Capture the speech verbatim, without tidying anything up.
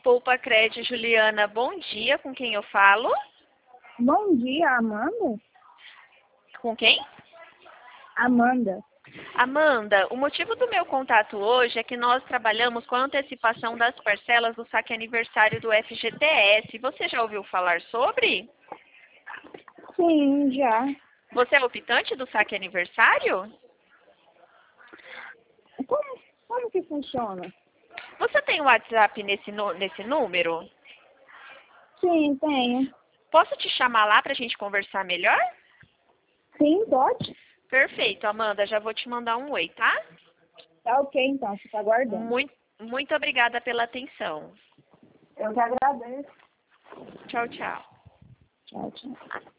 Poupa Crédito, Juliana, bom dia. Com quem eu falo? Bom dia, Amanda? Com quem? Amanda. Amanda, o motivo do meu contato hoje é que nós trabalhamos com a antecipação das parcelas do saque aniversário do F G T S. Você já ouviu falar sobre? Sim, já. Você é optante do saque aniversário? Como, como que funciona? Você tem WhatsApp nesse, nu- nesse número? Sim, tenho. Posso te chamar lá para a gente conversar melhor? Sim, pode? Perfeito, Amanda, já vou te mandar um oi, tá? Tá ok, então. Fica aguardando. Muito, muito obrigada pela atenção. Eu que agradeço. Tchau, tchau. Tchau, tchau.